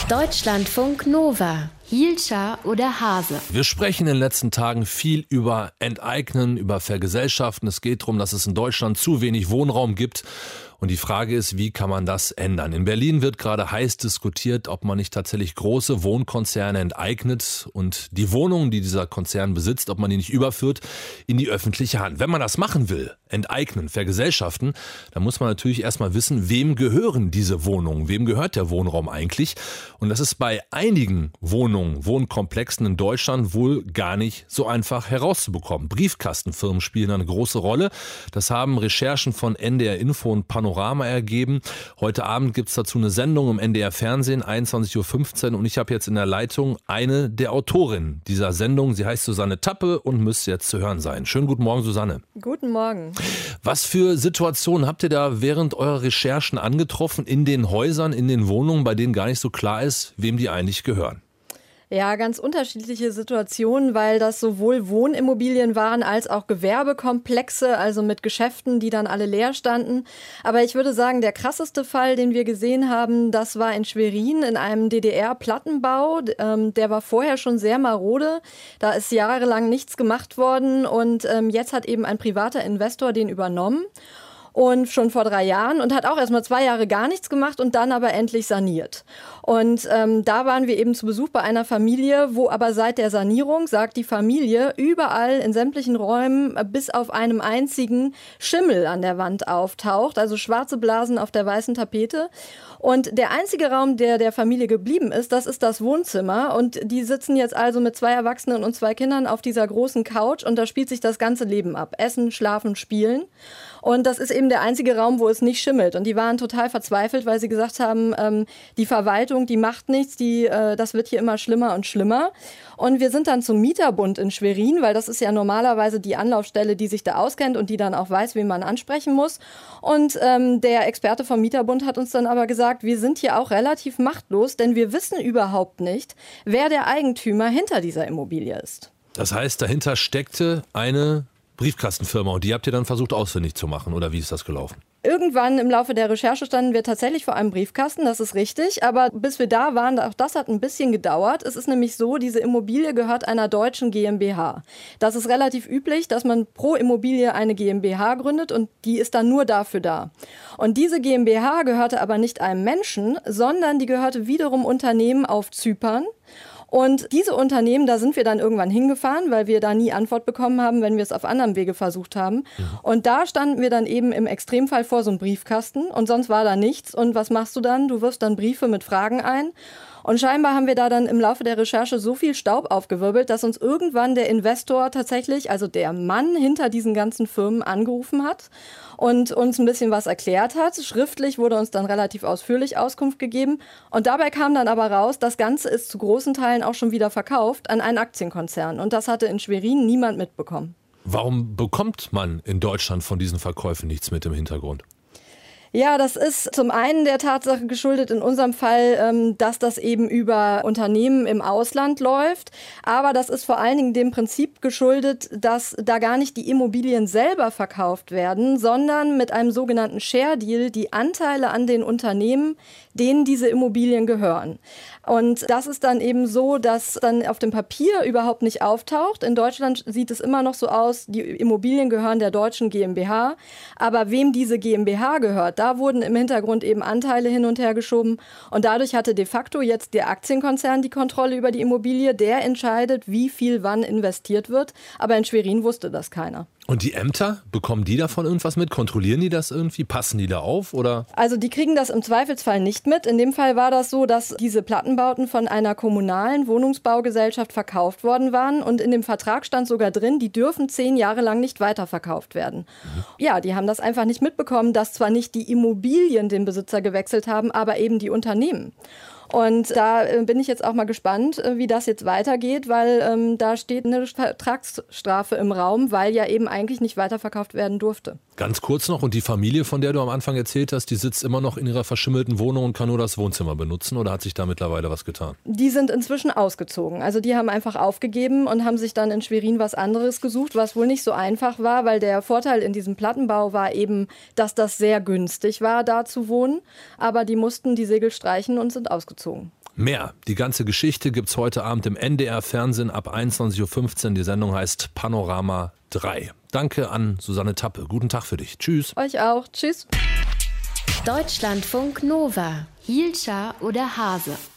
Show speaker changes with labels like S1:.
S1: Deutschlandfunk Nova. Hielscher oder Hase?
S2: Wir sprechen in den letzten Tagen viel über Enteignen, über Vergesellschaften. Es geht darum, dass es in Deutschland zu wenig Wohnraum gibt. Und die Frage ist, wie kann man das ändern? In Berlin wird gerade heiß diskutiert, ob man nicht tatsächlich große Wohnkonzerne enteignet und die Wohnungen, die dieser Konzern besitzt, ob man die nicht überführt in die öffentliche Hand. Wenn man das machen will, enteignen, vergesellschaften, dann muss man natürlich erstmal wissen, wem gehören diese Wohnungen? Wem gehört der Wohnraum eigentlich? Und das ist bei einigen Wohnkomplexen in Deutschland wohl gar nicht so einfach herauszubekommen. Briefkastenfirmen spielen eine große Rolle. Das haben Recherchen von NDR Info und Panorama ergeben. Heute Abend gibt es dazu eine Sendung im NDR Fernsehen, 21.15 Uhr. Und ich habe jetzt in der Leitung eine der Autorinnen dieser Sendung. Sie heißt Susanne Tappe und müsste jetzt zu hören sein. Schönen guten Morgen, Susanne.
S3: Guten Morgen.
S2: Was für Situationen habt ihr da während eurer Recherchen angetroffen in den Häusern, in den Wohnungen, bei denen gar nicht so klar ist, wem die eigentlich gehören?
S3: Ja, ganz unterschiedliche Situationen, weil das sowohl Wohnimmobilien waren als auch Gewerbekomplexe, also mit Geschäften, die dann alle leer standen. Aber ich würde sagen, der krasseste Fall, den wir gesehen haben, das war in Schwerin in einem DDR-Plattenbau. Der war vorher schon sehr marode. Da ist jahrelang nichts gemacht worden und jetzt hat eben ein privater Investor den übernommen. Und schon vor 3 Jahren und hat auch erstmal 2 Jahre gar nichts gemacht und dann aber endlich saniert. Und da waren wir eben zu Besuch bei einer Familie, wo aber seit der Sanierung, sagt die Familie, überall in sämtlichen Räumen bis auf einem einzigen Schimmel an der Wand auftaucht, also schwarze Blasen auf der weißen Tapete. Und der einzige Raum, der Familie geblieben ist, das ist das Wohnzimmer. Und die sitzen jetzt also mit 2 Erwachsenen und 2 Kindern auf dieser großen Couch und da spielt sich das ganze Leben ab. Essen, schlafen, spielen. Und das ist eben der einzige Raum, wo es nicht schimmelt. Und die waren total verzweifelt, weil sie gesagt haben, die Verwaltung, die macht nichts, das wird hier immer schlimmer und schlimmer. Und wir sind dann zum Mieterbund in Schwerin, weil das ist ja normalerweise die Anlaufstelle, die sich da auskennt und die dann auch weiß, wen man ansprechen muss. Und der Experte vom Mieterbund hat uns dann aber gesagt, wir sind hier auch relativ machtlos, denn wir wissen überhaupt nicht, wer der Eigentümer hinter dieser Immobilie ist.
S2: Das heißt, dahinter steckte eine Briefkastenfirma und die habt ihr dann versucht ausfindig zu machen, oder wie ist das gelaufen?
S3: Irgendwann im Laufe der Recherche standen wir tatsächlich vor einem Briefkasten, das ist richtig, aber bis wir da waren, auch das hat ein bisschen gedauert. Es ist nämlich so, diese Immobilie gehört einer deutschen GmbH. Das ist relativ üblich, dass man pro Immobilie eine GmbH gründet und die ist dann nur dafür da. Und diese GmbH gehörte aber nicht einem Menschen, sondern die gehörte wiederum Unternehmen auf Zypern. Und diese Unternehmen, da sind wir dann irgendwann hingefahren, weil wir da nie Antwort bekommen haben, wenn wir es auf anderem Wege versucht haben. Ja. Und da standen wir dann eben im Extremfall vor so einem Briefkasten und sonst war da nichts. Und was machst du dann? Du wirfst dann Briefe mit Fragen ein. Und scheinbar haben wir da dann im Laufe der Recherche so viel Staub aufgewirbelt, dass uns irgendwann der Investor tatsächlich, also der Mann hinter diesen ganzen Firmen, angerufen hat und uns ein bisschen was erklärt hat. Schriftlich wurde uns dann relativ ausführlich Auskunft gegeben. Und dabei kam dann aber raus, das Ganze ist zu großen Teilen auch schon wieder verkauft an einen Aktienkonzern. Und das hatte in Schwerin niemand mitbekommen.
S2: Warum bekommt man in Deutschland von diesen Verkäufen nichts mit im Hintergrund?
S3: Ja, das ist zum einen der Tatsache geschuldet, in unserem Fall, dass das eben über Unternehmen im Ausland läuft. Aber das ist vor allen Dingen dem Prinzip geschuldet, dass da gar nicht die Immobilien selber verkauft werden, sondern mit einem sogenannten Share Deal die Anteile an den Unternehmen, denen diese Immobilien gehören. Und das ist dann eben so, dass dann auf dem Papier überhaupt nicht auftaucht. In Deutschland sieht es immer noch so aus, die Immobilien gehören der deutschen GmbH. Aber wem diese GmbH gehört, da wurden im Hintergrund eben Anteile hin und her geschoben. Und dadurch hatte de facto jetzt der Aktienkonzern die Kontrolle über die Immobilie. Der entscheidet, wie viel wann investiert wird. Aber in Schwerin wusste das keiner.
S2: Und die Ämter, bekommen die davon irgendwas mit? Kontrollieren die das irgendwie? Passen die da auf? Oder?
S3: Also die kriegen das im Zweifelsfall nicht mit. In dem Fall war das so, dass diese Plattenbauten von einer kommunalen Wohnungsbaugesellschaft verkauft worden waren. Und in dem Vertrag stand sogar drin, die dürfen 10 Jahre lang nicht weiterverkauft werden. Ja, die haben das einfach nicht mitbekommen, dass zwar nicht die Immobilien den Besitzer gewechselt haben, aber eben die Unternehmen. Und da bin ich jetzt auch mal gespannt, wie das jetzt weitergeht, weil da steht eine Vertragsstrafe im Raum, weil ja eben eigentlich nicht weiterverkauft werden durfte.
S2: Ganz kurz noch, und die Familie, von der du am Anfang erzählt hast, die sitzt immer noch in ihrer verschimmelten Wohnung und kann nur das Wohnzimmer benutzen, oder hat sich da mittlerweile was getan?
S3: Die sind inzwischen ausgezogen. Also die haben einfach aufgegeben und haben sich dann in Schwerin was anderes gesucht, was wohl nicht so einfach war, weil der Vorteil in diesem Plattenbau war eben, dass das sehr günstig war, da zu wohnen. Aber die mussten die Segel streichen und sind ausgezogen.
S2: Mehr. Die ganze Geschichte gibt's heute Abend im NDR-Fernsehen ab 21.15 Uhr. Die Sendung heißt Panorama 3. Danke an Susanne Tappe. Guten Tag für dich. Tschüss.
S3: Euch auch. Tschüss.
S1: Deutschlandfunk Nova. Hielscher oder Hase?